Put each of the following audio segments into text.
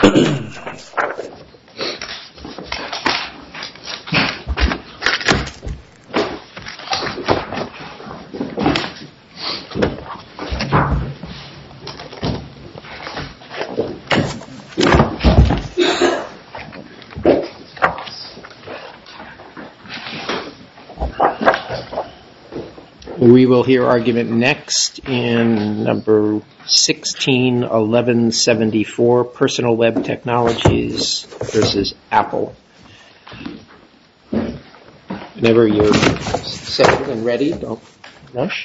We will hear argument next in number 161174, Personal Web Technologies versus Apple. Whenever you're settled and ready, don't rush.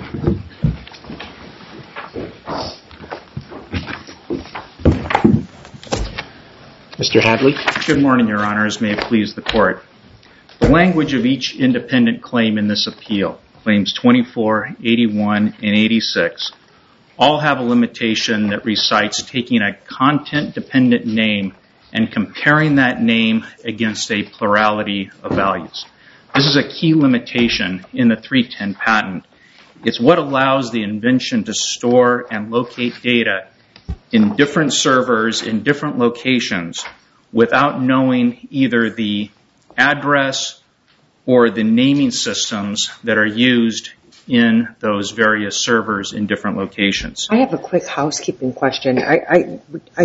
Mr. Hadley. Good morning, Your Honors. May it please the Court. The language of each independent claim in this appeal, claims 24, 81, and 86, all have a limitation that recites taking a content-dependent name and comparing that name against a plurality of values. This is a key limitation in the 310 patent. It's what allows the invention to store and locate data in different servers in different locations without knowing either the address or the naming systems that are used in those various servers in different locations. I have a quick housekeeping question. I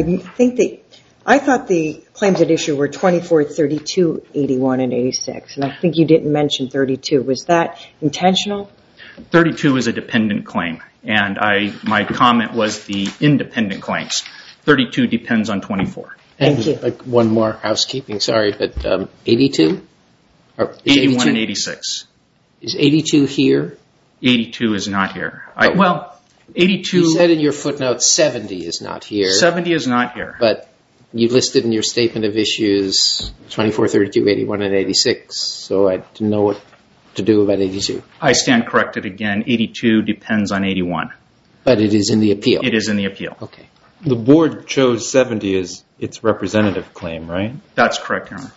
thought the claims at issue were 24, 32, 81, and 86, and I think you didn't mention 32. Was that intentional? 32 is a dependent claim, and my comment was the independent claims. 32 depends on 24. Thank you. One more housekeeping, sorry, but 82? 81 and 86. Is 82 here? 82 is not here. 82... You said in your footnote 70 is not here. 70 is not here. But you listed in your statement of issues 24, 32, 81, and 86, so I didn't know what to do about 82. I stand corrected again. 82 depends on 81. But it is in the appeal? It is in the appeal. Okay. The board chose 70 as its representative claim, right? That's correct, Your Honor.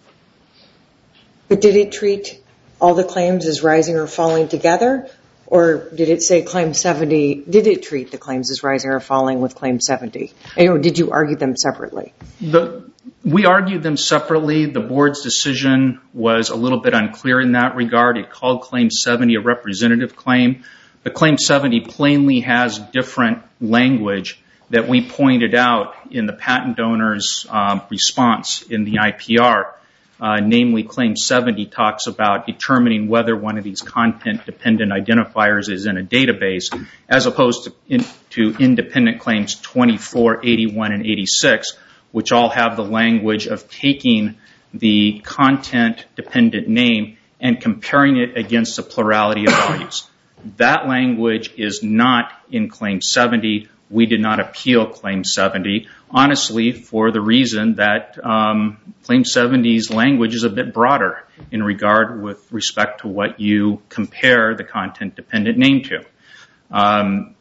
But did it treat all the claims as rising or falling together? Or did it say claim 70, did it treat the claims as rising or falling with claim 70? Or did you argue them separately? We argued them separately. The board's decision was a little bit unclear in that regard. It called claim 70 a representative claim. But claim 70 plainly has different language that we pointed out in the patent owner's response in the IPR. Namely, claim 70 talks about determining whether one of these content-dependent identifiers is in a database, as opposed to independent claims 24, 81, and 86, which all have the language of taking the content-dependent name and comparing it against a plurality of values. That language is not in claim 70. We did not appeal claim 70, honestly, for the reason that claim 70's language is a bit broader in regard with respect to what you compare the content-dependent name to. And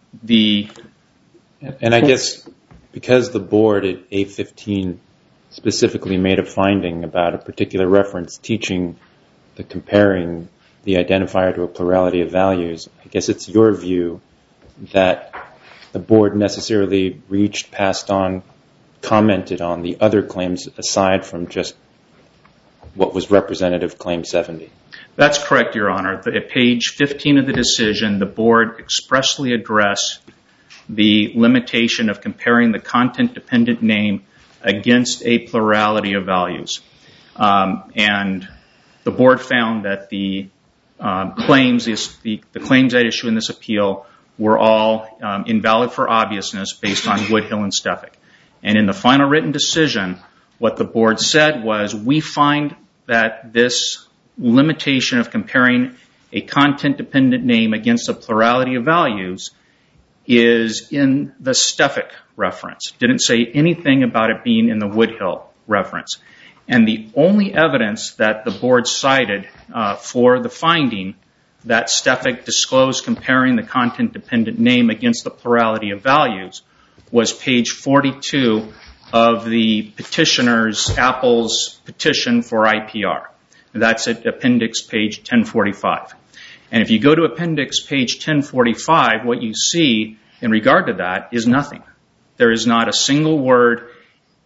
I guess because the board at A15 specifically made a finding about a particular reference teaching the comparing the identifier to a plurality of values, I guess it's your view that the board necessarily reached, passed on, commented on the other claims aside from just what was representative claim 70. That's correct, Your Honor. At page 15 of the decision, the board expressly addressed the limitation of comparing the content-dependent name against a plurality of values. And the board found that the claims at issue in this appeal were all invalid for obviousness based on Woodhill and Stefik. And in the final written decision, what the board said was, we find that this limitation of comparing a content-dependent name against a plurality of values is in the Stefik reference. Didn't say anything about it being in the Woodhill reference. And the only evidence that the board cited for the finding that Stefik disclosed comparing the content-dependent name against the plurality of values was page 42 of the petitioner's, Apple's petition for IPR. That's at appendix page 1045. And if you go to appendix page 1045, what you see in regard to that is nothing. There is not a single word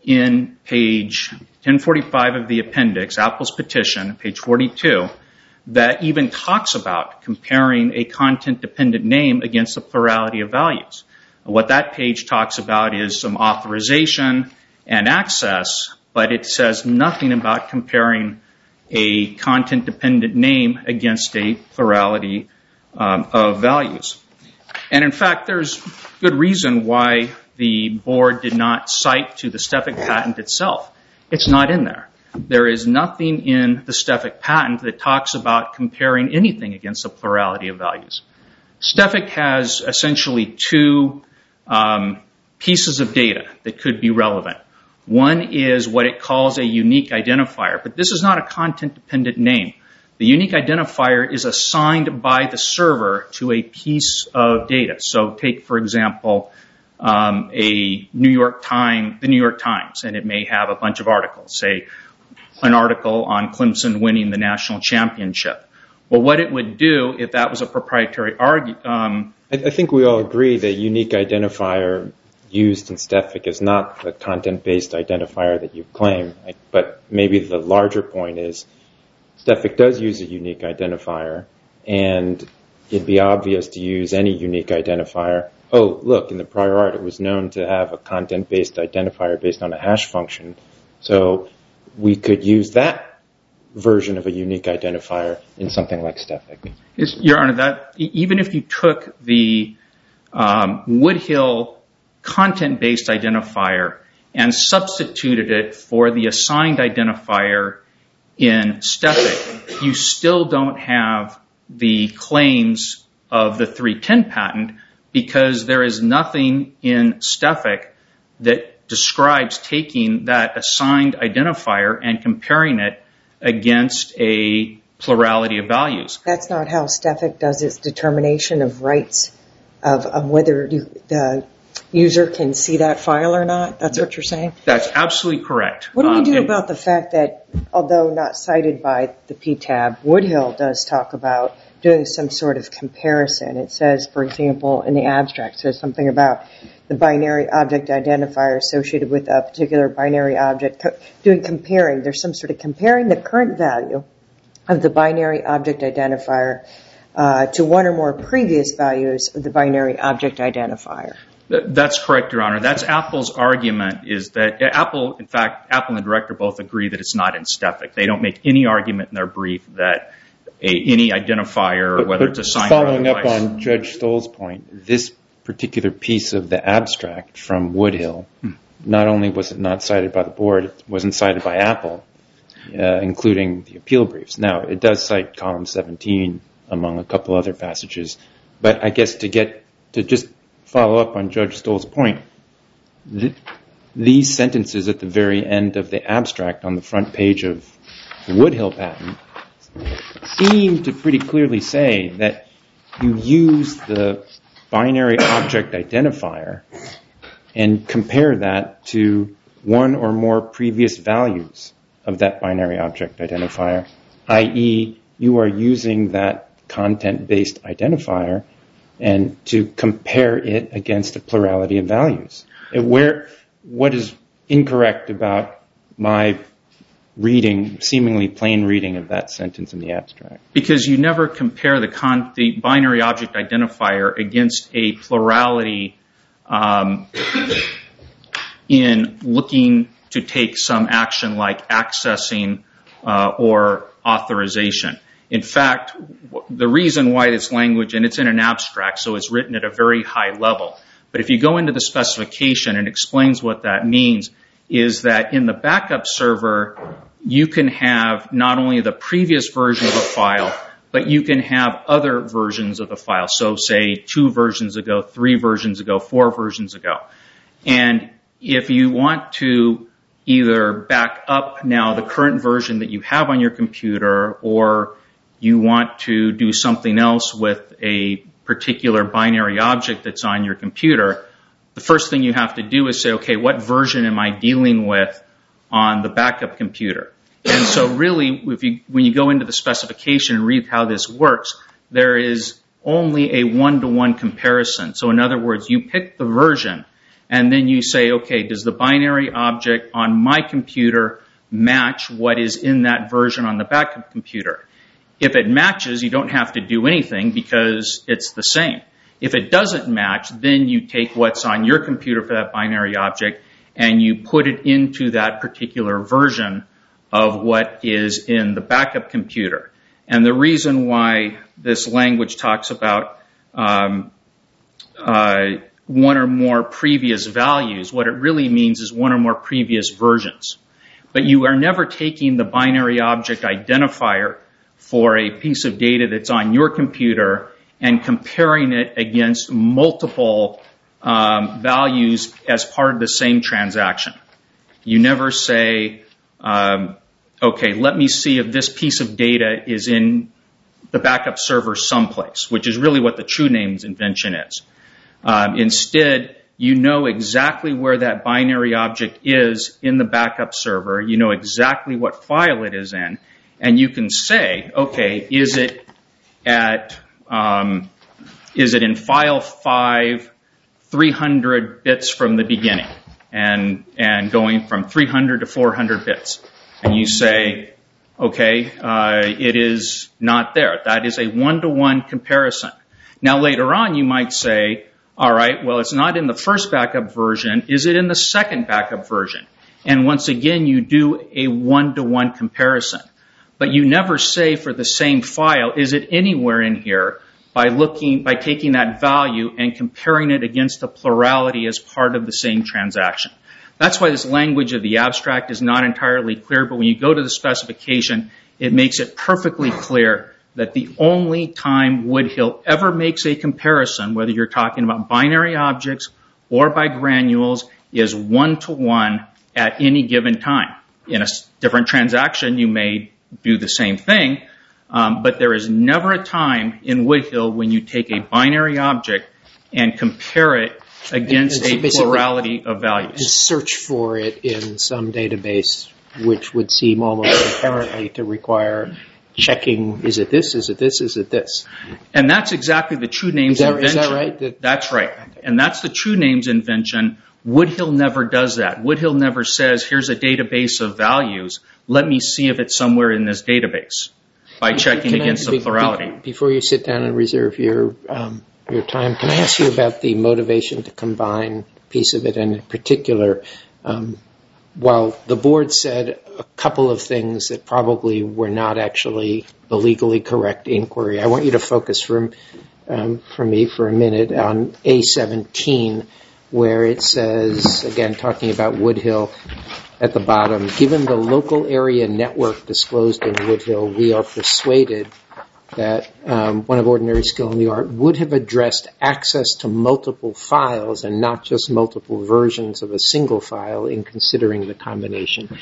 in page 1045 of the appendix, Apple's petition, page 42, that even talks about comparing a content-dependent name against a plurality of values. What that page talks about is some authorization and access, but it says nothing about comparing a content-dependent name against a plurality of values. And in fact, there's good reason why the board did not cite to the Stefik patent itself. It's not in there. There is nothing in the Stefik patent that talks about comparing anything against a plurality of values. Stefik has essentially two pieces of data that could be relevant. One is what it calls a unique identifier, but this is not a content-dependent name. The unique identifier is assigned by the server to a piece of data. So take, for example, the New York Times, and it may have a bunch of articles, say an article on Clemson winning the national championship. Well, what it would do if that was a proprietary argument... I think we all agree that unique identifier used in Stefik is not the content-based identifier that you claim, but maybe the larger point is Stefik does use a unique identifier, and it'd be obvious to use any unique identifier. Oh, look, in the prior art it was known to have a content-based identifier based on a hash function, so we could use that version of a unique identifier in something like Stefik. Your Honor, that even if you took the Woodhill content-based identifier and substituted it for the assigned identifier in Stefik, you still don't have the claims of the 310 patent because there is nothing in Stefik that describes taking that assigned identifier and comparing it against a plurality of values. That's not how Stefik does its determination of rights of whether the user can see that file or not? That's what you're saying? That's absolutely correct. What do we do about the fact that, although not cited by the PTAB, Woodhill does talk about doing some sort of comparison? It says, for example, in the abstract, it says something about the binary object identifier associated with a particular binary object, comparing. There's some sort of comparing the current value of the binary object identifier to one or more previous values of the binary object identifier. That's correct, Your Honor. That's Apple's argument is that Apple and the director both agree that it's not in Stefik. They don't make any argument in their brief that any identifier, whether it's assigned or otherwise. Following up on Judge Stoll's point, this particular piece of the abstract from Woodhill, not only was it not cited by the board, it wasn't cited by Apple, including the appeal briefs. Now, it does cite column 17 among a couple other passages, but I guess to just follow up on Judge Stoll's point, these sentences at the very end of the abstract on the front page of the Woodhill patent seem to pretty clearly say that you use the binary object identifier and compare that to one or more previous values of that binary object identifier, i.e. you are using that content-based identifier and to compare it against a plurality of values. What is incorrect about my reading, seemingly plain reading of that sentence in the abstract? Because you never compare the binary object identifier against a plurality in looking to take some action like accessing or authorization. In fact, the reason why this language, and it's in an abstract, so it's written at a very high level, but if you go into the specification and explains what that means, is that in the backup server, you can have not only the previous version of a file, but you can have other versions of the file. So say 2 versions ago, 3 versions ago, 4 versions ago. And if you want to either back up now the current version that you have on your computer, or you want to do something else with a particular binary object that's on your computer, the first thing you have to do is say, okay, what version am I dealing with on the backup computer? And so really, when you go into the specification and read how this works, there is only a one-to-one comparison. So in other words, you pick the version, and then you say, okay, does the binary object on my computer match what is in that version on the backup computer? If it matches, you don't have to do anything because it's the same. If it doesn't match, then you take what's on your computer for that binary object and you put it into that particular version of what is in the backup computer. And the reason why this language talks about one or more previous values, what it really means is one or more previous versions. But you are never taking the binary object identifier for a piece of data that's on your computer and comparing it against multiple values as part of the same transaction. You never say, okay, let me see if this piece of data is in the backup server someplace, which is really what the true names invention is. Instead, you know exactly where that binary object is in the backup server. You know exactly what file it is in. And you can say, okay, is it in file 5, 300 bits from the beginning, and going from 300 to 400 bits? And you say, okay, it is not there. That is a one-to-one comparison. Now later on, you might say, all right, well, it's not in the first backup version. Is it in the second backup version? And once again, you do a one-to-one comparison. But you never say for the same file, is it anywhere in here, by taking that value and comparing it against the plurality as part of the same transaction. That's why this language of the abstract is not entirely clear, but when you go to the specification, it makes it perfectly clear that the only time Woodhill ever makes a comparison, whether you're talking about binary objects or by granules, is one-to-one at any given time. In a different transaction, you may do the same thing, but there is never a time in Woodhill when you take a binary object and compare it against a plurality of values. And search for it in some database, which would seem almost apparently to require checking, is it this, is it this, is it this? And that's exactly the true names invention. Is that right? That's right. And that's the true names invention. Woodhill never does that. Woodhill never says, here's a database of values. Let me see if it's somewhere in this database by checking against the plurality. Before you sit down and reserve your time, can I ask you about the motivation to combine piece of it? And in particular, while the board said a couple of things that probably were not actually the legally correct inquiry, I want you to focus for me for a minute on A17, where it says, again, talking about Woodhill at the bottom, given the local area network disclosed in Woodhill, we are persuaded that one of ordinary skill in the art would have addressed access to multiple files and not just multiple versions of a single file in considering the combination.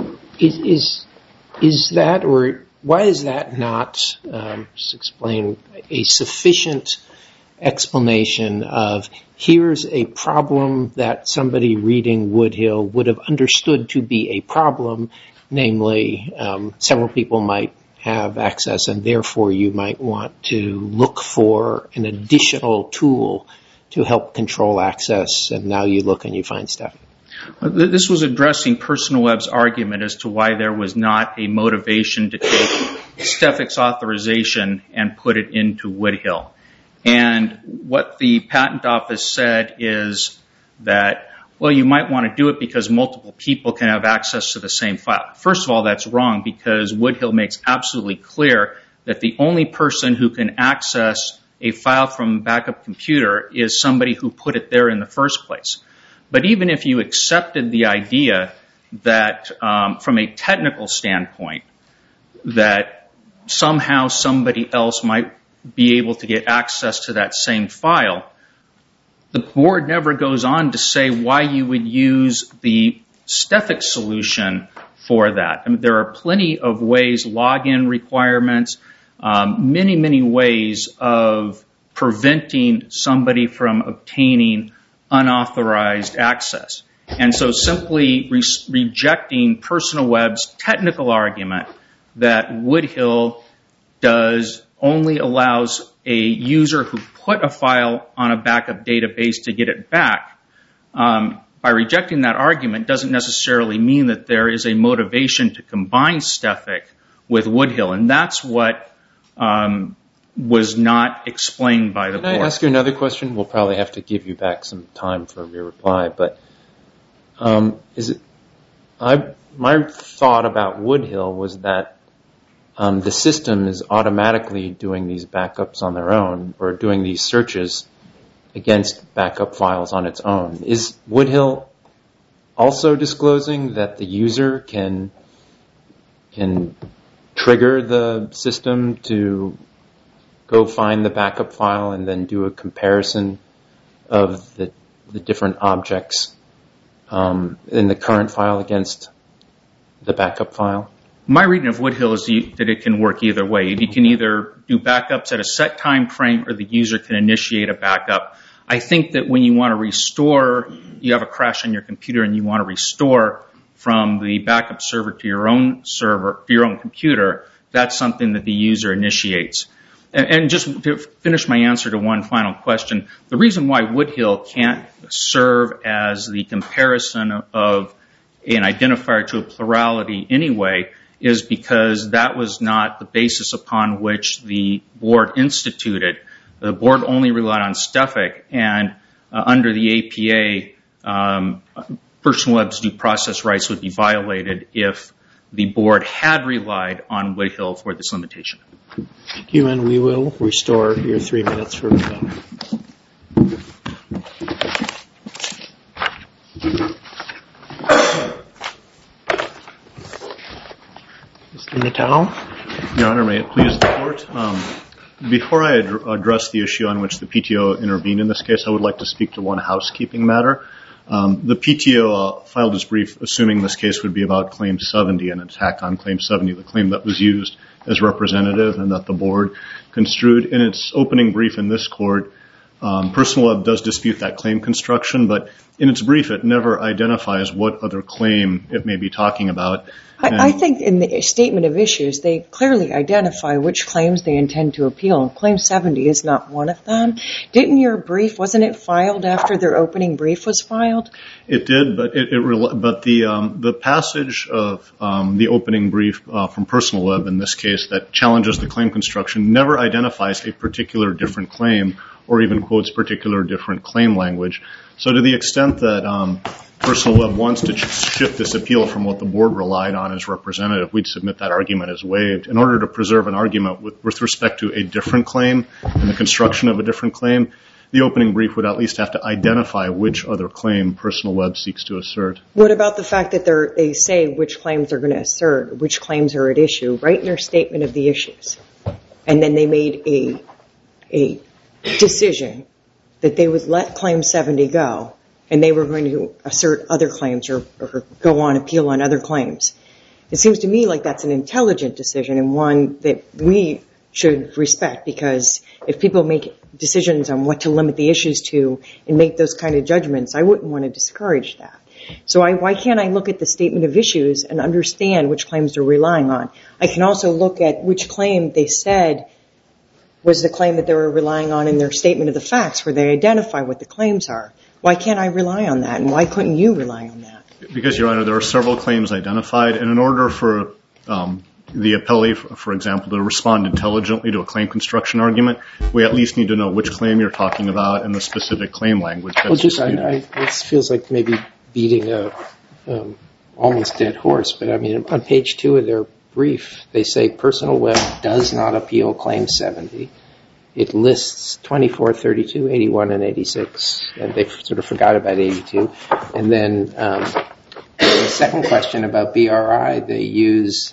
Is that, or why is that not, just explain, a sufficient explanation of here's a problem that somebody reading Woodhill would have understood to be a problem, namely several people might have access and therefore you might want to look for an additional tool to help control access, and now you look and you find stuff. This was addressing Personal Web's argument as to why there was not a motivation to take Steffik's authorization and put it into Woodhill. And what the patent office said is that, well, you might want to do it because multiple people can have access to the same file. First of all, that's wrong because Woodhill makes absolutely clear that the only person who can access a file from a backup computer is somebody who put it there in the first place. But even if you accepted the idea that from a technical standpoint that somehow somebody else might be able to get access to that same file, the board never goes on to say why you would use the Steffik solution for that. I mean, there are plenty of ways, login requirements, many, many ways of preventing somebody from obtaining unauthorized access. And so simply rejecting Personal Web's technical argument that Woodhill only allows a user who put a file on a backup database to get it back by rejecting that argument doesn't necessarily mean that there is a motivation to combine Stefik with Woodhill, and that's what was not explained by the board. Can I ask you another question? We'll probably have to give you back some time for your reply, but my thought about Woodhill was that the system is automatically doing these backups on their own or doing these searches against backup files on its own. Is Woodhill also disclosing that the user can trigger the system to go find the backup file and then do a comparison of the different objects in the current file against the backup file? My reading of Woodhill is that it can work either way. You can either do backups at a set time frame or the user can initiate a backup. I think that when you want to restore, you have a crash on your computer and you want to restore from the backup server to your own server, to your own computer, that's something that the user initiates. And just to finish my answer to one final question, the reason why Woodhill can't serve as the comparison of an identifier to a plurality anyway is because that was not the basis upon which the board instituted. The board only relied on Stefik, and under the APA, personal web's due process rights would be violated if the board had relied on Woodhill for this limitation. Thank you, and we will restore your 3 minutes for rebuttal. Mr. Natal? Your Honor, may it please the Court? Before I address the issue on which the PTO intervened in this case, I would like to speak to one housekeeping matter. The PTO filed its brief assuming this case would be about Claim 70 and an attack on Claim 70, the claim that was used as representative and that the board construed. In its opening brief in this court, Personal Web does dispute that claim construction, but in its brief it never identifies what other claim it may be talking about. I think in the statement of issues, they clearly identify which claims they intend to appeal, and Claim 70 is not one of them. Didn't your brief, wasn't it filed after their opening brief was filed? It did, but the passage of the opening brief from Personal Web in this case that challenges the claim construction never identifies a particular different claim or even quotes particular different claim language. So to the extent that Personal Web wants to shift this appeal from what the board relied on as representative, we'd submit that argument as waived. In order to preserve an argument with respect to a different claim and the construction of a different claim, the opening brief would at least have to identify which other claim Personal Web seeks to assert. What about the fact that they say which claims they're going to assert, which claims are at issue, right in their statement of the issues? And then they made a decision that they would let Claim 70 go, and they were going to assert other claims or go on appeal on other claims. It seems to me like that's an intelligent decision and one that we should respect, because if people make decisions on what to limit the issues to and make those kind of judgments, I wouldn't want to discourage that. So why can't I look at the statement of issues and understand which claims they're relying on? I can also look at which claim they said was the claim that they were relying on in their statement of the facts, where they identify what the claims are. Why can't I rely on that, and why couldn't you rely on that? Because, Your Honor, there are several claims identified, and in order for the appellee, for example, to respond intelligently to a claim construction argument, we at least need to know which claim you're talking about and the specific claim language. This feels like maybe beating a almost dead horse, but I mean, on page 2 of their brief, they say Personal Web does not appeal Claim 70. It lists 24, 32, 81, and 86, and they sort of forgot about 82. And then the second question about BRI, they use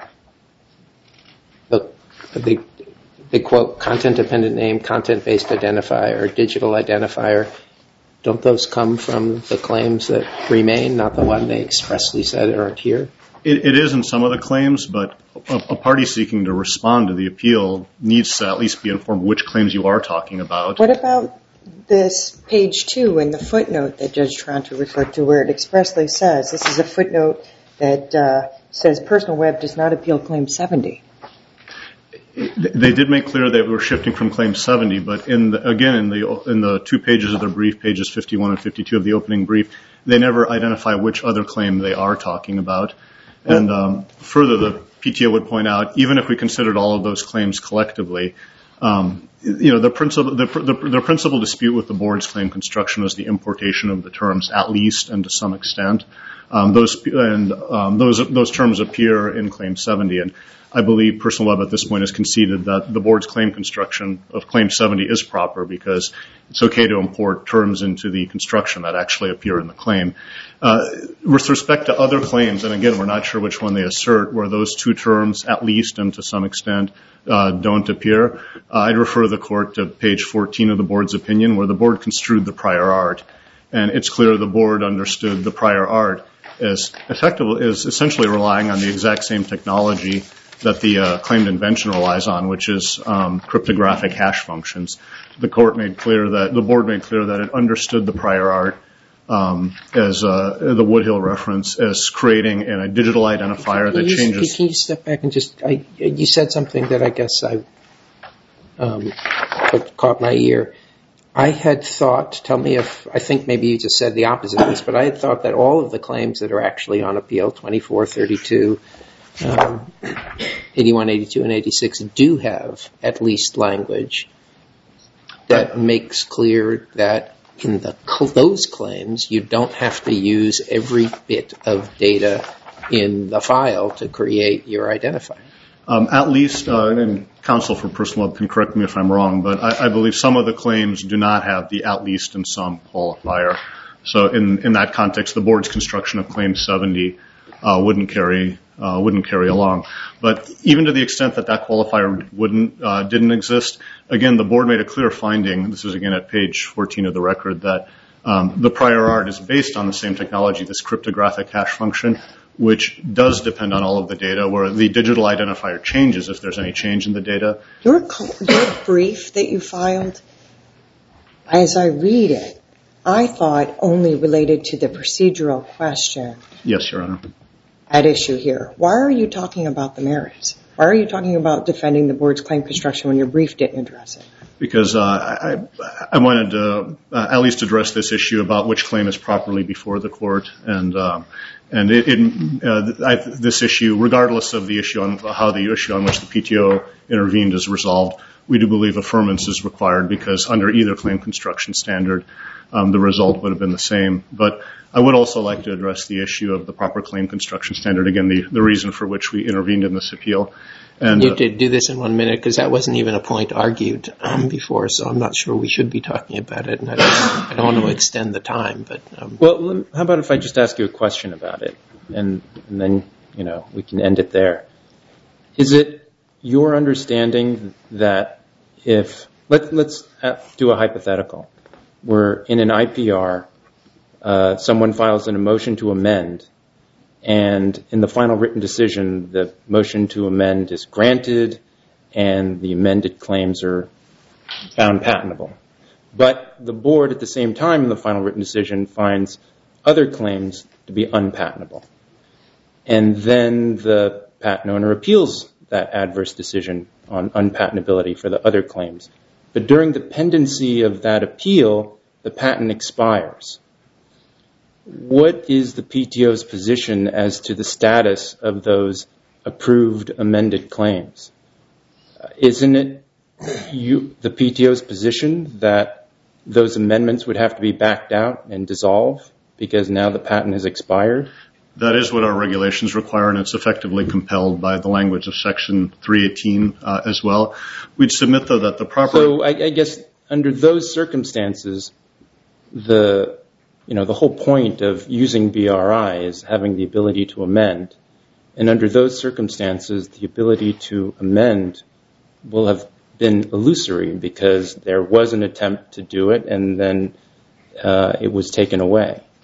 they quote content-dependent name, content-based identifier, digital identifier. Don't those come from the claims that remain, not the one they expressly said aren't here? It is in some of the claims, but a party seeking to respond to the appeal needs to at least be informed which claims you are talking about. What about this page 2 in the footnote that Judge Toronto referred to, where it expressly says, this is a footnote that says Personal Web does not appeal Claim 70? They did make clear that we were shifting from Claim 70, but in the 2 pages of their brief, pages 51 and 52 of the opening brief, they never identify which other claim they are talking about. And further, the PTO would point out, even if we considered all of those claims collectively, the principal dispute with the board's claim construction was the importation of the terms "at least" and "to some extent." Those terms appear in Claim 70, and I believe Personal Web at this point has conceded that the board's claim construction of Claim 70 is proper because it's okay to import terms into the construction that actually appear in the claim. With respect to other claims, and again, we're not sure which one they assert, where those 2 terms, "at least" and "to some extent," don't appear, I'd refer the court to page 14 of the board's opinion, where the board construed the prior art. And it's clear the board understood the prior art as essentially relying on the exact same technology that the claimed invention relies on, which is cryptographic hash functions. The board made clear that it understood the prior art as the Woodhill reference as creating a digital identifier that changes. Can you step back and you said something that I guess I caught my ear. I had thought, I think maybe you just said the opposite of this, but I had thought that all of the claims that are actually on appeal, 24, 32, 81, 82, and 86, do have at least language that makes clear that in those claims you don't have to use every bit of data in the file to create your identifier. At least, and counsel for Personal Web can correct me if I'm wrong, but I believe some of the claims do not have the "at least" and "some" qualifier. So in that context, the board's construction of Claim 70 wouldn't carry along. But even to the extent that qualifier didn't exist, again, the board made a clear finding. This is again at page 14 of the record that the prior art is based on the same technology, this cryptographic hash function, which does depend on all of the data, where the digital identifier changes if there's any change in the data. Your brief that you filed, as I read it, I thought only related to the procedural question. Yes, Your Honor. At issue here. Why are you talking about the merits? Why are you talking about defending the board's claim construction when your brief didn't address it? Because I wanted to at least address this issue about which claim is properly before the court, and this issue, regardless of the issue on how the issue on which the PTO intervened is resolved, we do believe affirmance is required because under either claim construction standard, the result would have been the same. But I would also like to address the issue of the proper claim construction standard, again, the reason for which we intervened in this appeal. And you did do this in 1 minute because that wasn't even a point argued before, so I'm not sure we should be talking about it, and I don't want to extend the time. But well, how about if I just ask you a question about it, and then we can end it there. Is it your understanding that if let's do a hypothetical, where in an IPR someone files a motion to amend, and in the final written decision, the motion to amend is granted and the amended claims are found patentable. But the board, at the same time in the final written decision, finds other claims to be unpatentable. And then the patent owner appeals that adverse decision on unpatentability for the other claims. But during the pendency of that appeal, the patent expires. What is the PTO's position as to the status of those approved amended claims? Isn't it the PTO's position that those amendments would have to be backed out and dissolved because now the patent has expired? That is what our regulations require, and it's effectively compelled by the language of Section 318 as well. We'd submit, though, that the proper... So I guess under those circumstances, the whole point of using BRI is having the ability to amend. And under those circumstances, the ability to amend will have been illusory because there was an attempt to do it and then it was taken away.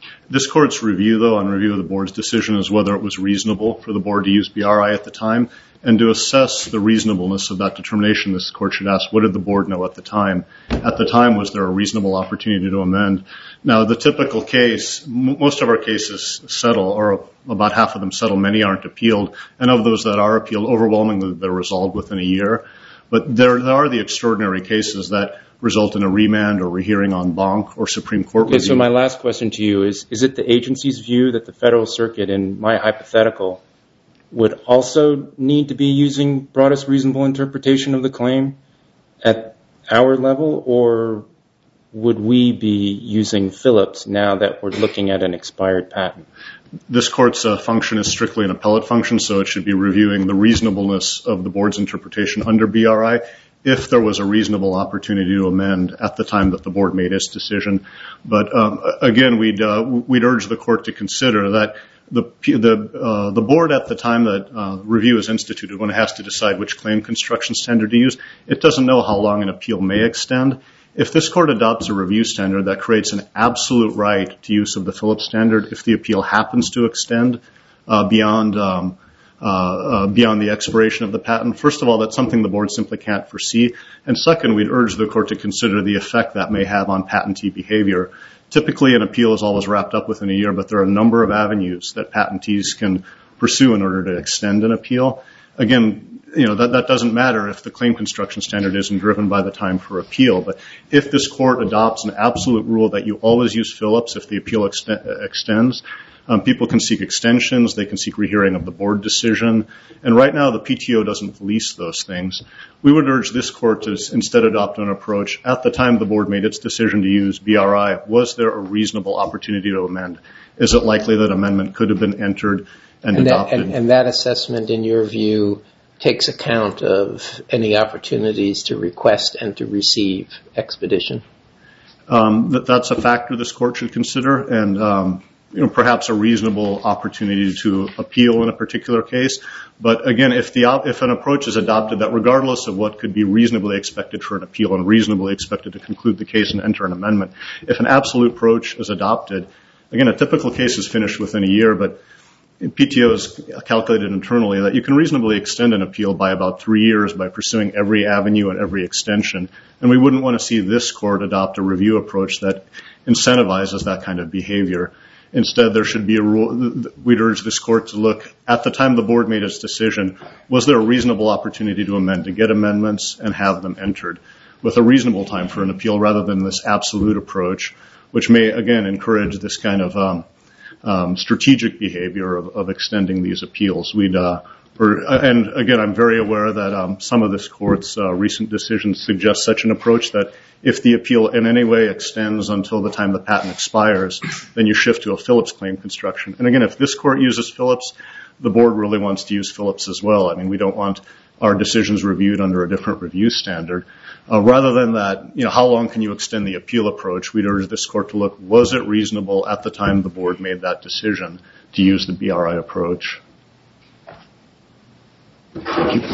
This court's review, though, on review of the board's decision is whether it was reasonable for the board to use BRI at the time. And to assess the reasonableness of that determination, this court should ask, what did the board know at the time? At the time, was there a reasonable opportunity to amend? Now, the typical case, most of our cases settle, or about half of them settle, many aren't appealed. And of those that are appealed, overwhelmingly they're resolved within a year. But there are the extraordinary cases that result in a remand or rehearing en banc or Supreme Court review. Okay, so my last question to you is it the agency's view that the Federal Circuit, in my hypothetical, would also need to be using broadest reasonable interpretation of the claim at our level, or would we be using Phillips now that we're looking at an expired patent? This court's function is strictly an appellate function, so it should be reviewing the reasonableness of the board's interpretation under BRI if there was a reasonable opportunity to amend at the time that the board made its decision. But again, we'd urge the court to consider that the board at the time that review is instituted, when it has to decide which claim construction standard to use, it doesn't know how long an appeal may extend. If this court adopts a review standard that creates an absolute right to use of the Phillips standard, if the appeal happens to extend beyond the expiration of the patent, first of all, that's something the board simply can't foresee. And second, we'd urge the court to consider the effect that may have on patentee behavior. Typically, an appeal is always wrapped up within a year, but there are a number of avenues that patentees can pursue in order to extend an appeal. Again, that doesn't matter if the claim construction standard isn't driven by the time for appeal. But if this court adopts an absolute rule that you always use Phillips if the appeal extends, people can seek extensions, they can seek rehearing of the board decision. And right now, the PTO doesn't police those things. We would urge this court to instead adopt an approach. At the time the board made its decision to use BRI, was there a reasonable opportunity to amend? Is it likely that amendment could have been entered and adopted? And that assessment, in your view, takes account of any opportunities to request and to receive expedition? That's a factor this court should consider, and perhaps a reasonable opportunity to appeal in a particular case. But again, if an approach is adopted that regardless of what could be reasonably expected for an appeal and reasonably expected to conclude the case and enter an amendment, if an absolute approach is adopted, again, a typical case is finished within a year, but PTO has calculated internally that you can reasonably extend an appeal by about 3 years by pursuing every avenue and every extension. And we wouldn't want to see this court adopt a review approach that incentivizes that kind of behavior. Instead, there should be a rule. We'd urge this court to look at the time the board made its decision, was there a reasonable opportunity to amend, to get amendments and have them entered with a reasonable time for an appeal rather than this absolute approach, which may, again, encourage this kind of strategic behavior of extending these appeals. And again, I'm very aware that some of this court's recent decisions suggest such an approach that if the appeal in any way extends until the time the patent expires, then you shift to a Phillips claim construction. And again, if this court uses Phillips, the board really wants to use Phillips as well. I mean, we don't want our decisions reviewed under a different review standard. Rather than that, how long can you extend the appeal approach, we'd urge this court to look, was it reasonable at the time the board made that decision to use the BRI approach? Thank you.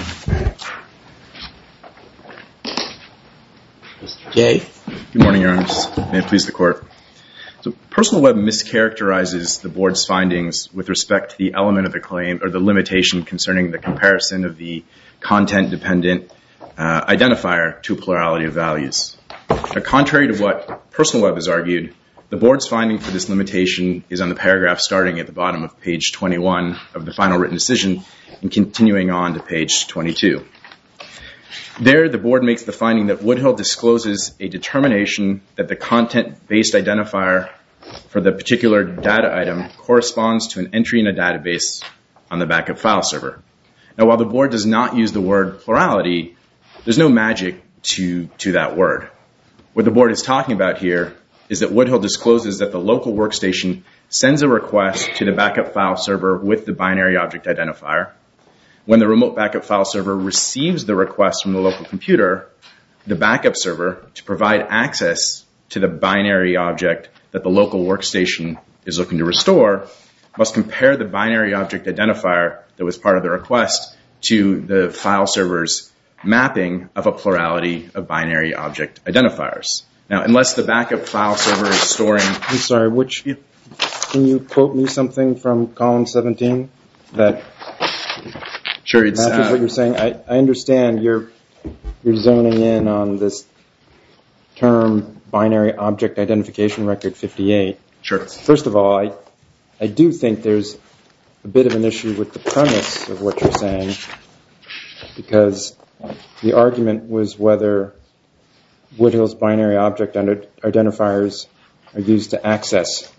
Mr. Jay? Good morning, Your Honors. May it please the Court. So Personal Web mischaracterizes the board's findings with respect to the element of the claim or the limitation concerning the comparison of the content-dependent identifier to a plurality of values. Now, contrary to what Personal Web has argued, the board's finding for this limitation is on the paragraph starting at the bottom of page 21 of the final written decision and continuing on to page 22. There, the board makes the finding that Woodhill discloses a determination that the content-based identifier for the particular data item corresponds to an entry in a database on the backup file server. Now, while the board does not use the word plurality, there's no magic to that word. What the board is talking about here is that Woodhill discloses that the local workstation sends a request to the backup file server with the binary object identifier. When the remote backup file server receives the request from the local computer, the backup server, to provide access to the binary object that the local workstation is looking to restore, must compare the binary object identifier that was part of the request to the file server's mapping of a plurality of binary object identifiers. Now, unless the backup file server is storing... I'm sorry, can you quote me something from column 17 that Sure, it's... matches what you're saying? I understand you're zoning in on this term binary object identification record 58. Sure. First of all, I do think there's a bit of an issue with the premise of what you're saying, because the argument was whether Woodhill's binary object identifiers are used to access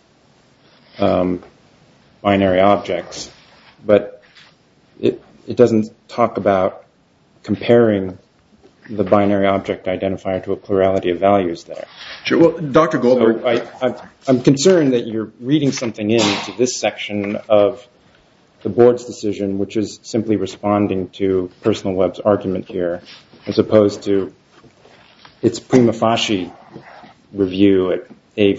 binary objects, but it doesn't talk about comparing the binary object identifier to a plurality of values there. Sure. Well, Dr. Goldberg... So I'm concerned that you're reading something into this section of the board's decision, which is simply responding to Personal Web's argument here, as opposed to its prima facie review at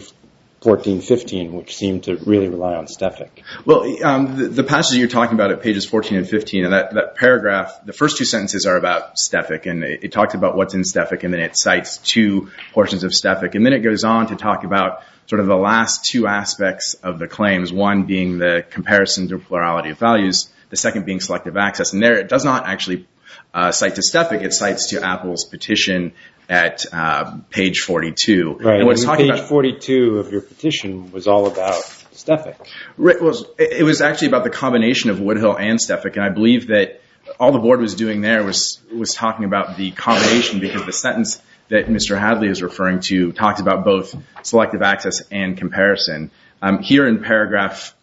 A14-15, which seemed to really rely on Stefik. Well, the passage you're talking about at pages 14 and 15, and that paragraph, the first two sentences are about Stefik, and it talks about what's in Stefik, and then it cites two portions of Stefik, and then it goes on to talk about sort of the last two aspects of the claims, one being the comparison to plurality of values, the second being selective access. And there it does not actually cite to Stefik, it cites to Apple's petition at page 42. Right, and what's talking page about, 42 of your petition was all about Stefik. It was actually about the combination of Woodhill and Stefik, and I believe that all the board was doing there was talking about the combination, because the sentence that Mr. Hadley is referring to talks about both selective access and comparison. Here in paragraph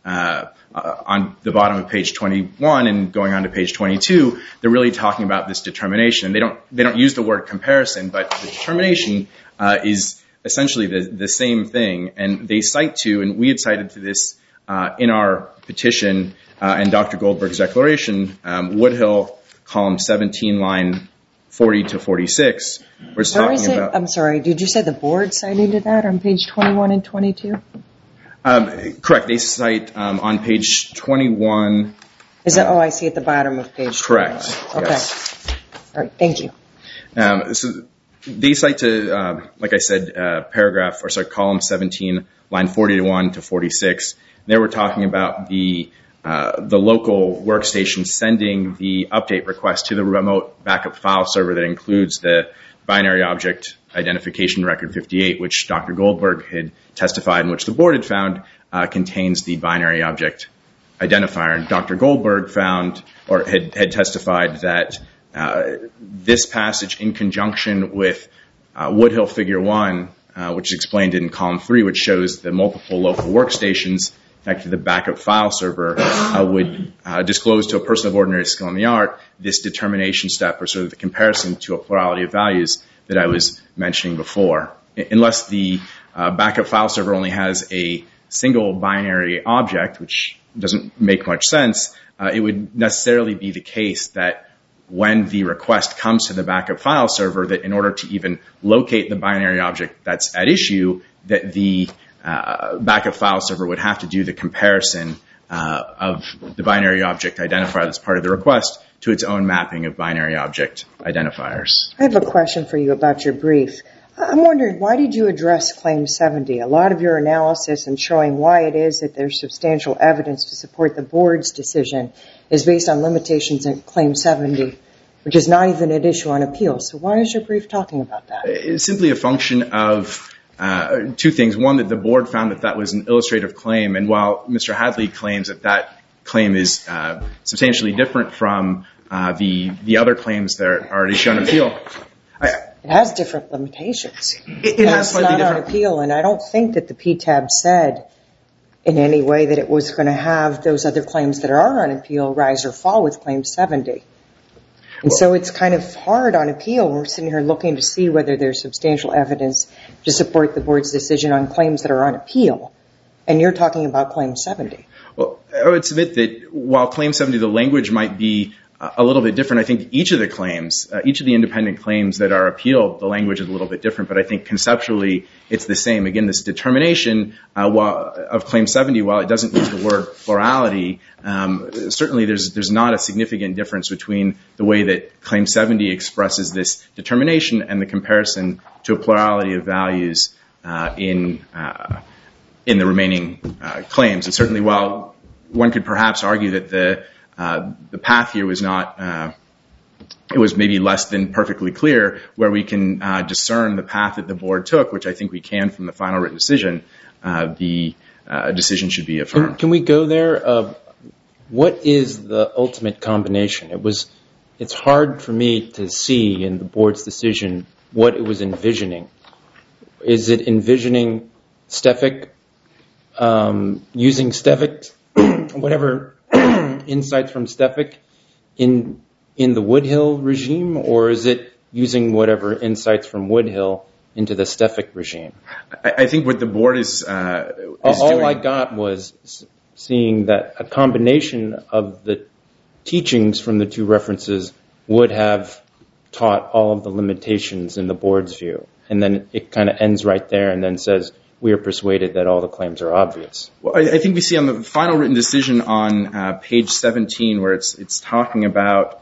on the bottom of page 21 and going on to page 22, they're really talking about this determination. They don't use the word comparison, but the determination is essentially the same thing. And they cite to, and we had cited to this in our petition and Dr. Goldberg's declaration, Woodhill, column 17, line 40 to 46. We're talking about... I'm sorry, did you say the board cited to that on page 21 and 22? Correct. They cite on page 21. Is that? I see at the bottom of page 21. Correct. Okay. Yes. All right. Thank you. So they cite to, like I said, column 17, line 41 to 46. There we're talking about the local workstation sending the update request to the remote backup file server that includes the binary object identification record 58, which Dr. Goldberg had testified and which the board had found contains the binary object identifier. And Dr. Goldberg found, or had testified, that this passage in conjunction with Woodhill figure 1, which is explained in column 3, which shows the multiple local workstations, in fact, the backup file server would disclose to a person of ordinary skill in the art this determination step, or sort of the comparison to a plurality of values that I was mentioning before. Unless the backup file server only has a single binary object, which doesn't make much sense, it would necessarily be the case that when the request comes to the backup file server, that in order to even locate the binary object that's at issue, that the backup file server would have to do the comparison of the binary object identifier that's part of the request to its own mapping of binary object identifiers. I have a question for you about your brief. I'm wondering, why did you address Claim 70? A lot of your analysis and showing why it is that there's substantial evidence to support the board's decision is based on limitations in Claim 70, which is not even an issue on appeal. So why is your brief talking about that? It's simply a function of two things. One, that the board found that was an illustrative claim, and while Mr. Hadley claims that claim is substantially different from the other claims that are already shown on appeal. It has different limitations. It has slightly different. It's not on appeal, and I don't think that the PTAB said in any way that it was going to have those other claims that are on appeal rise or fall with Claim 70. And so it's kind of hard on appeal. We're sitting here looking to see whether there's substantial evidence to support the board's decision on claims that are on appeal. And you're talking about Claim 70. Well, I would submit that while Claim 70, the language might be a little bit different. I think each of the claims, each of the independent claims that are appealed, the language is a little bit different, but I think conceptually it's the same. Again, this determination of Claim 70, while it doesn't use the word plurality, certainly there's not a significant difference between the way that Claim 70 expresses this determination and the comparison to a plurality of values in the remaining claims. And certainly while one could perhaps argue that the path here was not, it was maybe less than perfectly clear, where we can discern the path that the board took, which I think we can from the final written decision, the decision should be affirmed. Can we go there? What is the ultimate combination? It's hard for me to see in the board's decision what it was envisioning. Is it envisioning Stefik, using Stefik, whatever insights from Stefik in the Woodhill regime, or is it using whatever insights from Woodhill into the Stefik regime? I think what the board is all doing... I got was seeing that a combination of the teachings from the two references would have taught all of the limitations in the board's view. And then it kind of ends right there and then says, we are persuaded that all the claims are obvious. Well, I think we see on the final written decision on page 17 where it's talking about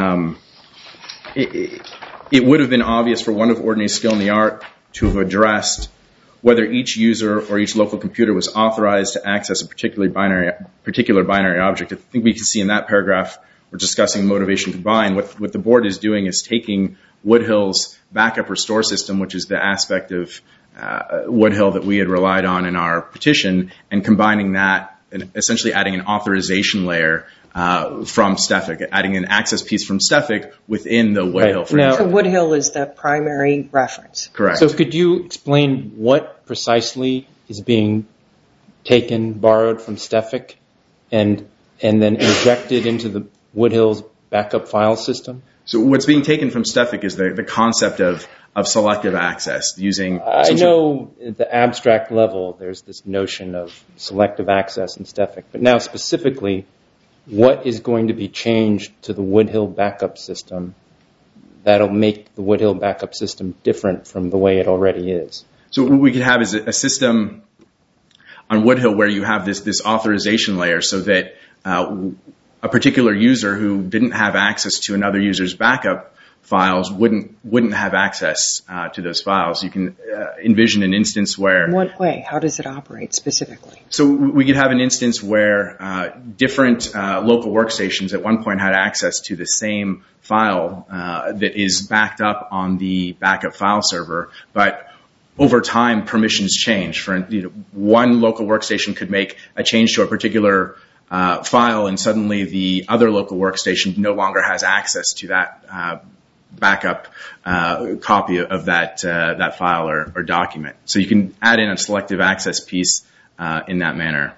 it would have been obvious for one of ordinary skill in the art to have addressed whether each user or each local computer was authorized to access a particular binary object. I think we can see in that paragraph we're discussing motivation combined. What the board is doing is taking Woodhill's backup restore system, which is the aspect of Woodhill that we had relied on in our petition, and combining that and essentially adding an authorization layer from Stefik, adding an access piece from Stefik within the Woodhill framework. So Woodhill is the primary reference. Correct. So could you explain what precisely is being taken, borrowed from Stefik, and then injected into the Woodhill's backup file system? So what's being taken from Stefik is the concept of selective access using... I know at the abstract level there's this notion of selective access in Stefik, but now specifically, what is going to be changed to the Woodhill backup system that'll make the Woodhill backup system different from the way it already is? So what we could have is a system on Woodhill where you have this authorization layer so that a particular user who didn't have access to another user's backup files wouldn't have access to those files. You can envision an instance where... In what way? How does it operate specifically? So we could have an instance where different local workstations at one point had access to the same file that is backed up on the backup file server, but over time permissions change. For one local workstation could make a change to a particular file, and suddenly the other local workstation no longer has access to that backup copy of that file or document. So you can add in a selective access piece in that manner.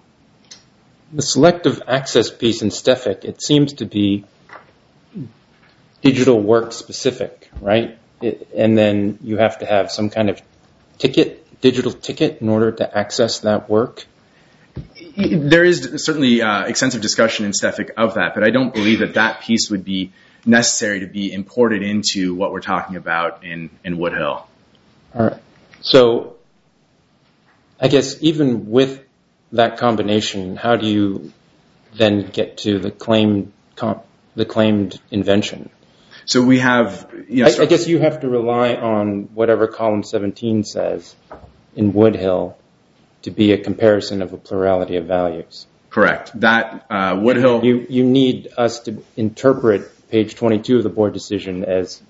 The selective access piece in Stefik, it seems to be digital work specific, right? And then you have to have some kind of digital ticket in order to access that work. There is certainly extensive discussion in Stefik of that, but I don't believe that piece would be necessary to be imported into what we're talking about in Woodhill. All right. So I guess even with that combination, how do you then get to the claimed invention? So we have... I guess you have to rely on whatever column 17 says in Woodhill to be a comparison of a plurality of values. Correct. That Woodhill... You need us to interpret page 22 of the board decision as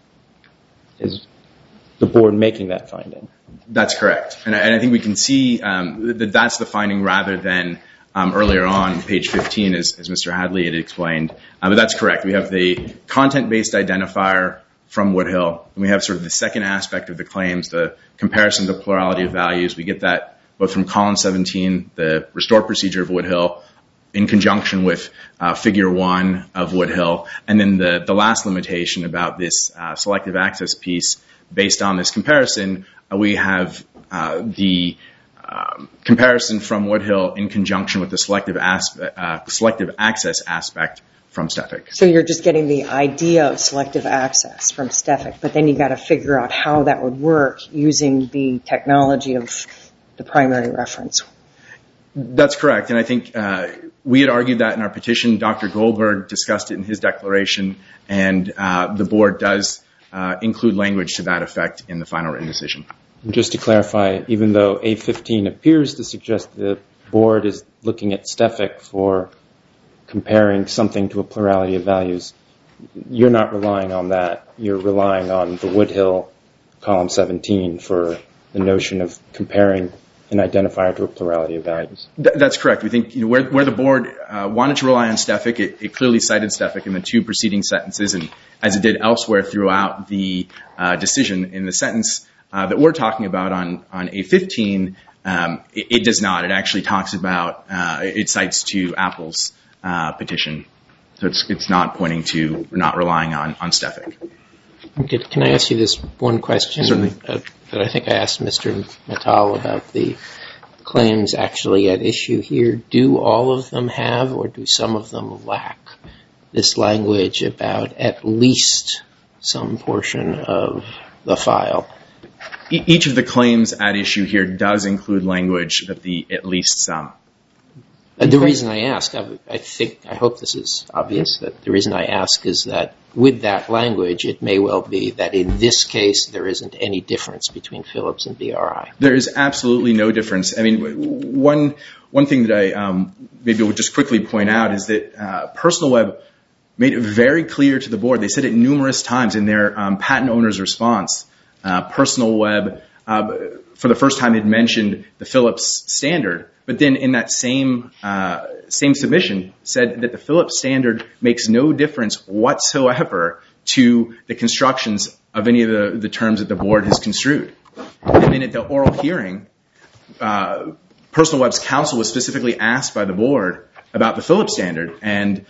the board making that finding. That's correct. And I think we can see that that's the finding rather than earlier on, page 15, as Mr. Hadley had explained. But that's correct. We have the content-based identifier from Woodhill, and we have sort of the second aspect of the claims, the comparison to plurality of values. We get that both from column 17, the restore procedure of Woodhill, in conjunction with figure 1 of Woodhill, and then the last limitation about this selective access piece. Based on this comparison, we have the comparison from Woodhill in conjunction with the selective access aspect from Stefik. So you're just getting the idea of selective access from Stefik, but then you got to figure out how that would work using the technology of the primary reference. That's correct, and I think we had argued that in our petition. Dr. Goldberg discussed it in his declaration, and the board does include language to that effect in the final written decision. And just to clarify, even though A15 appears to suggest the board is looking at Stefik for comparing something to a plurality of values, you're not relying on that. You're relying on the Woodhill column 17 for the notion of comparing an identifier to a plurality of values. That's correct. We think where the board wanted to rely on Stefik, it clearly cited Stefik in the two preceding sentences, and as it did elsewhere throughout the decision in the sentence that we're talking about on A15, it does not. It actually talks about, it cites to Apple's petition. So it's not pointing to, not relying on Stefik. Okay. Can I ask you this one question? Certainly. That I think I asked Mr. Mittal about the claims actually at issue here. Do all of them have, or do some of them lack, this language about at least some portion of the file? Each of the claims at issue here does include language that the at least some. The reason I ask, I hope this is obvious, that the reason I ask is that with that language, it may well be that in this case, there isn't any difference between Phillips and BRI. There is absolutely no difference. I mean, one thing that I maybe will just quickly point out is that Personal Web made it very clear to the board. They said it numerous times in their patent owner's response. Personal Web, for the first time, had mentioned the Phillips standard, but then in that same submission said that the Phillips standard makes no difference whatsoever to the constructions of any of the terms that the board has construed. And then at the oral hearing, Personal Web's counsel was specifically asked by the board about the Phillips standard, and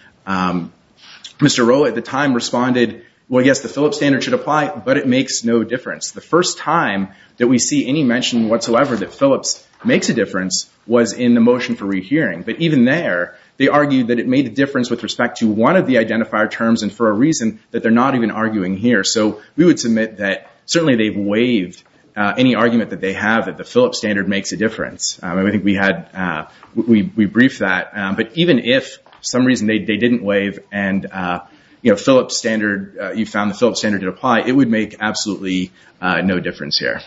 Mr. Rowe at the time responded, well, yes, the Phillips standard should apply, but it makes no difference. The first time that we see any mention whatsoever that Phillips makes a difference was in the motion for rehearing. But even there, they argued that it made a difference with respect to one of the identifier terms and for a reason that they're not even arguing here. So we would submit that certainly they've waived any argument that they have that the Phillips standard makes a difference. I think we briefed that. But even if for some reason they didn't waive and Phillips standard, you found the Phillips standard did apply, it would make absolutely no difference here.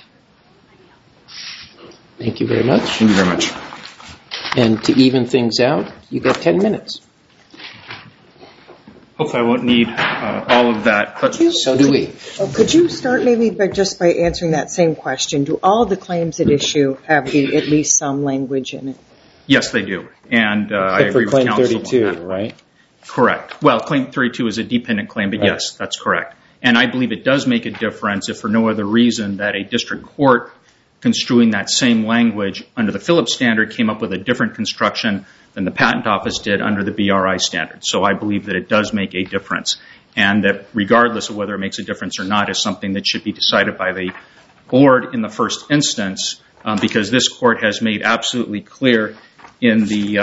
Thank you very much. Thank you very much. And to even things out, you get 10 minutes. Hopefully I won't need all of that. But so do we. Could you start maybe by answering that same question? Do all the claims at issue have at least some language in it? Yes, they do. And I agree with counsel on that. Claim 32, right? Correct. Well, Claim 32 is a dependent claim, but right. Yes, that's correct. And I believe it does make a difference, if for no other reason, that a district court construing that same language under the Phillips standard came up with a different construction than the Patent Office did under the BRI standard. So I believe that it does make a difference, and that regardless of whether it makes a difference or not is something that should be decided by the board in the first instance, because this court has made absolutely clear in the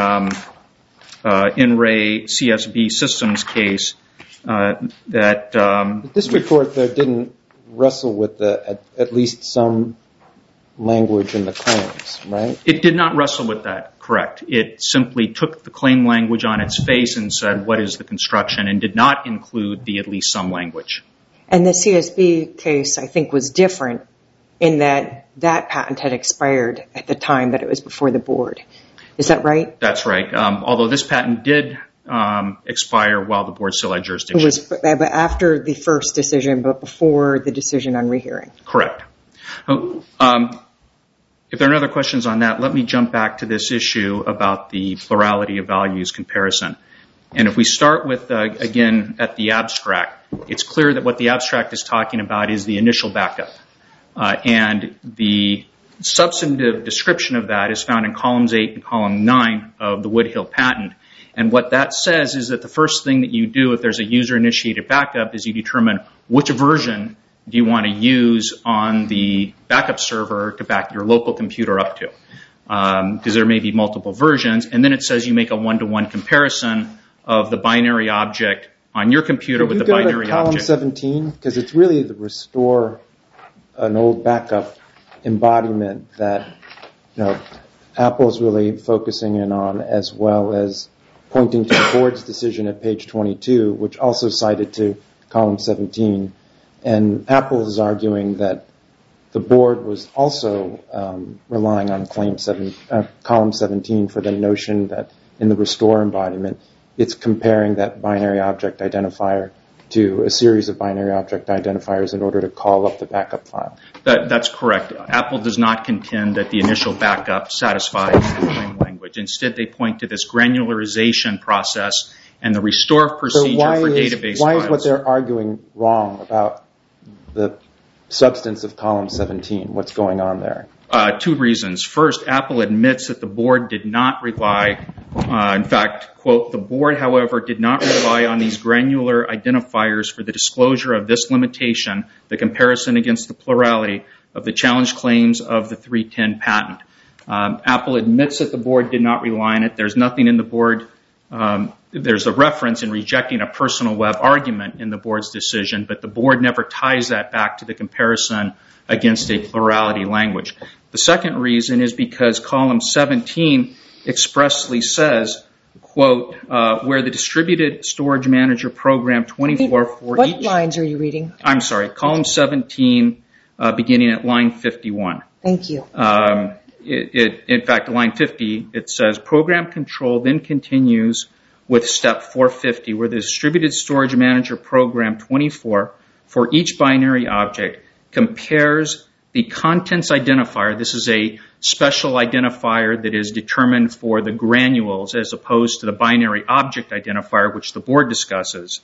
In-Ray CSB Systems case that the district court though didn't wrestle with the at least some language in the claims, right? It did not wrestle with that, correct. It simply took the claim language on its face and said, what is the construction, and did not include the at least some language. And the CSB case, I think, was different in that patent had expired at the time that it was before the board. Is that right? That's right. Although this patent did expire while the board still had jurisdiction. It was after the first decision, but before the decision on rehearing. Correct. If there are no other questions on that, let me jump back to this issue about the plurality of values comparison. And if we start with, again, at the abstract, it's clear that what the abstract is talking about is the initial backup. And the substantive description of that is found in columns 8 and column 9 of the Woodhill patent. And what that says is that the first thing that you do if there's a user-initiated backup is you determine which version do you want to use on the backup server to back your local computer up to. Because there may be multiple versions. And then it says you make a one-to-one comparison of the binary object on your computer with the binary column object. 17, because it's really the restore an old backup embodiment that Apple is really focusing in on, as well as pointing to the board's decision at page 22, which also cited to column 17. And Apple is arguing that the board was also relying on column 17 for the notion that in the restore embodiment, it's comparing that binary object identifier to a series of binary object identifiers in order to call up the backup file. That's correct. Apple does not contend that the initial backup satisfies the plain language. Instead, they point to this granularization process and the restore procedure for database files. Why is what they're arguing wrong about the substance of column 17? What's going on there? Two reasons. First, Apple admits that the board did not rely, in fact, quote, the board, however, did not rely on these granular identifiers for the disclosure of this limitation, the comparison against the plurality of the challenge claims of the 310 patent. Apple admits that the board did not rely on it. There's nothing in the board. There's a reference in rejecting a personal web argument in the board's decision, but the board never ties that back to the comparison against a plurality language. The second reason is because column 17 expressly says, quote, where the distributed storage manager program 24 for what each... What lines are you reading? I'm sorry, column 17 beginning at line 51. Thank you. In fact, line 50, it says program control then continues with step 450 where the distributed storage manager program 24 for each binary object compares the contents identifier. This is a special identifier that is determined for the granules as opposed to the binary object identifier, which the board discusses.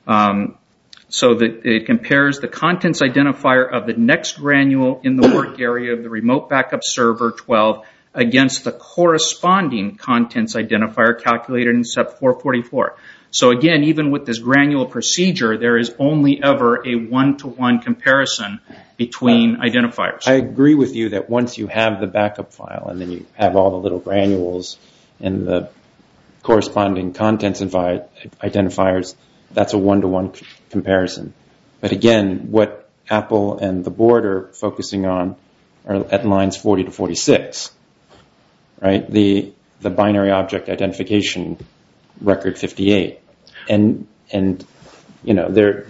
So that it compares the contents identifier of the next granule in the work area of the remote backup server 12 against the corresponding contents identifier calculated in step 444. So again, even with this granule procedure, there is only ever a one-to-one comparison between identifiers. I agree with you that once you have the backup file and then you have all the little granules and the corresponding contents identifiers, that's a one-to-one comparison. But again, what Apple and the board are focusing on are at lines 40 to 46, right? The binary object identification record 58. And you know,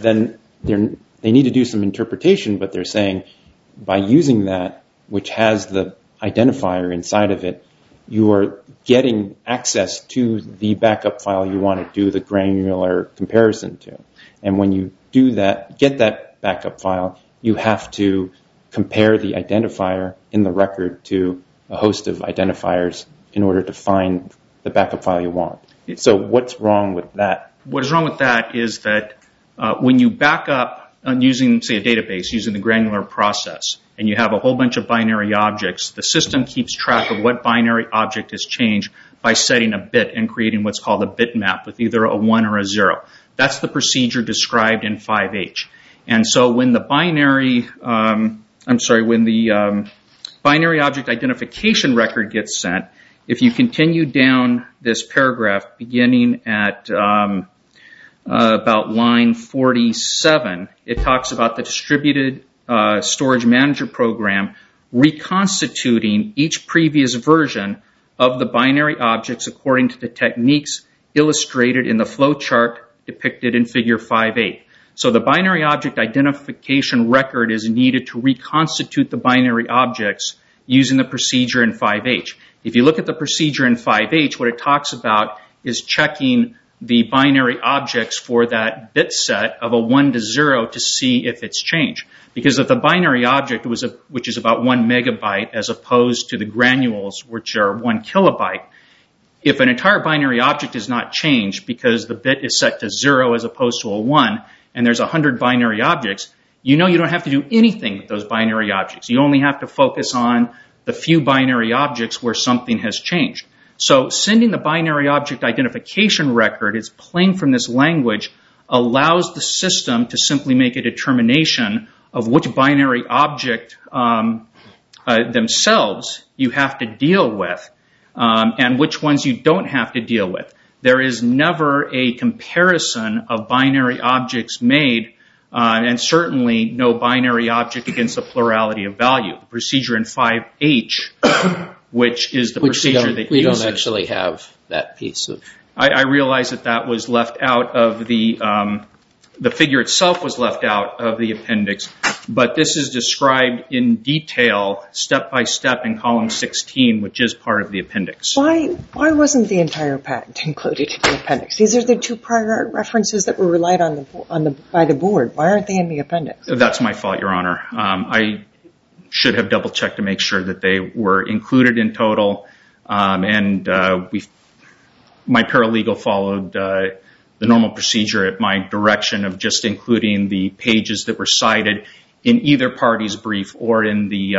they need to do some interpretation, but they're saying by using that, which has the identifier inside of it, you are getting access to the backup file you want to do the granular comparison to. And when you do that, get that backup file, you have to compare the identifier in the record to a host of identifiers in order to find the backup file you want. So what's wrong with that? What is wrong with that is that when you back up using, say, a database, using the granular process, and you have a whole bunch of binary objects, the system keeps track of what binary object has changed by setting a bit and creating what's called a bitmap with either a 1 or a 0. That's the procedure described in 5H. And so when the binary binary object identification record gets sent, if you continue down this paragraph beginning at about line 47, it talks about the distributed storage manager program reconstituting each previous version of the binary objects according to the techniques illustrated in the flowchart depicted in figure 5.8. So the binary object identification record is needed to reconstitute the binary objects using the procedure in 5H. If you look at the procedure in 5H, what it talks about is checking the binary objects for that bit set of a 1 to 0 to see if it's changed. Because if the binary object, which is about 1 megabyte as opposed to the granules, which are 1 kilobyte, if an entire binary object is not changed because the bit is set to 0 as opposed to a 1, and there's 100 binary objects, you know you don't have to do anything with those binary objects. You only have to focus on the few binary objects where something has changed. So sending the binary object identification record, it's plain from this language, allows the system to simply make a determination of which binary object themselves you have to deal with and which ones you don't have to deal with. there is never a comparison of binary objects made, and certainly no binary object against the plurality of value. The procedure in 5H, which is the procedure that we uses... don't actually have that piece of... I realize that was left out of the figure itself was left out of the appendix, but this is described in detail, step by step, in column 16, which is part of the appendix. Why wasn't the entire patent included in the appendix? These are the two prior art references that were relied on by the board. Why aren't they in the appendix? That's my fault, Your Honor. I should have double-checked to make sure that they were included in total, and my paralegal followed the normal procedure at my direction of just including the pages that were cited in either party's brief or in the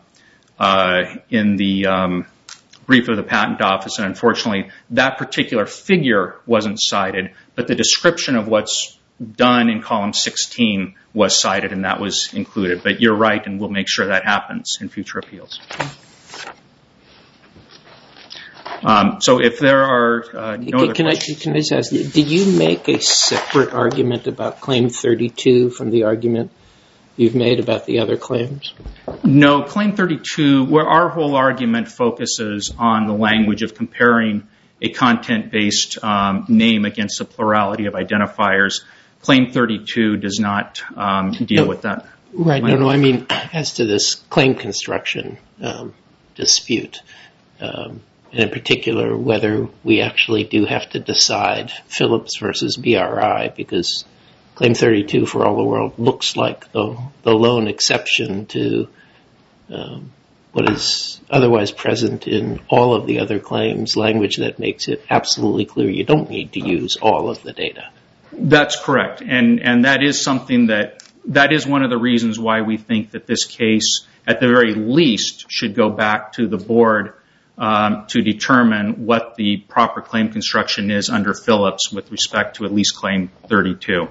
brief of the patent office. And unfortunately, that particular figure wasn't cited, but the description of what's done in column 16 was cited, and that was included. But you're right, and we'll make sure that happens in future appeals. So if there are no other questions... Can I just ask, did you make a separate argument about Claim 32 from the argument you've made about the other claims? No, Claim 32, where our whole argument focuses on the language of comparing a content-based name against a plurality of identifiers, Claim 32 does not deal with that. Right. No, I mean, as to this claim construction dispute, and in particular, whether we actually do have to decide Phillips versus BRI, because Claim 32, for all the world, looks like the lone exception to what is otherwise present in all of the other claims, language that makes it absolutely clear you don't need to use all of the data. That's correct, and that is something that is one of the reasons why we think that this case, at the very least, should go back to the board to determine what the proper claim construction is under Phillips with respect to at least Claim 32.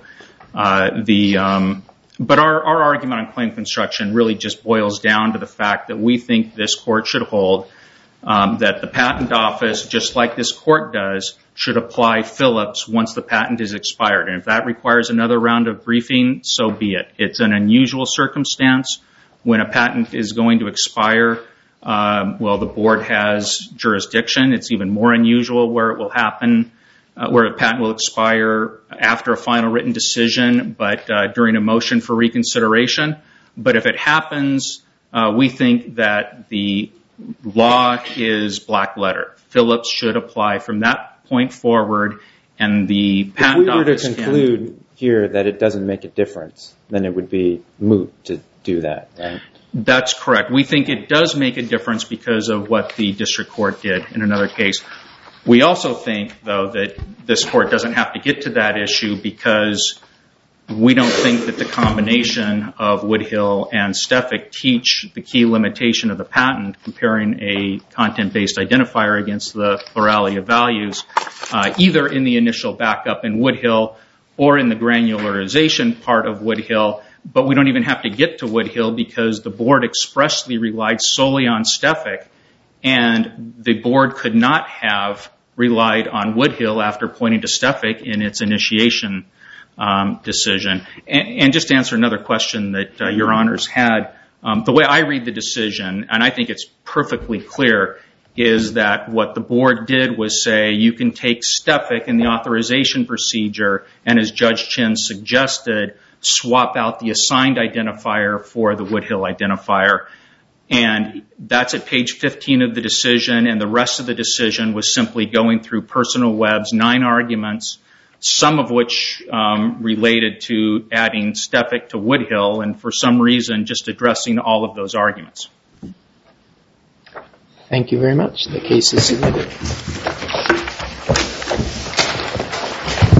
But our argument on claim construction really just boils down to the fact that we think this court should hold that the patent office, just like this court does, should apply Phillips once the patent is expired. And if that requires another round of briefing, so be it. It's an unusual circumstance when a patent is going to expire. Well, the board has jurisdiction. It's even more unusual where it will happen, where a patent will expire after a final written decision, but during a motion for reconsideration. But if it happens, we think that the law is black letter. Phillips should apply from that point forward, and the patent office can... If we were to conclude here that it doesn't make a difference, then it would be moot to do that, right? That's correct. We think it does make a difference because of what the district court did in another case. We also think, though, that this court doesn't have to get to that issue because we don't think that the combination of Woodhill and Stefik teach the key limitation of the patent, comparing a content-based identifier against the plurality of values, either in the initial backup in Woodhill or in the granularization part of Woodhill. But we don't even have to get to Woodhill because the board expressly relied solely on Stefik, and the board could not have relied on Woodhill after pointing to Stefik in its initiation decision. And just to answer another question that Your Honors had, the way I read the decision, and I think it's perfectly clear, is that what the board did was say you can take Stefik in the authorization procedure and, as Judge Chin suggested, swap out the assigned identifier for the Woodhill identifier. And that's at page 15 of the decision, and the rest of the decision was simply going through Personal Web's 9 arguments, some of which related to adding Stefik to Woodhill, and for some reason just addressing all of those arguments. Thank you very much. The case is submitted.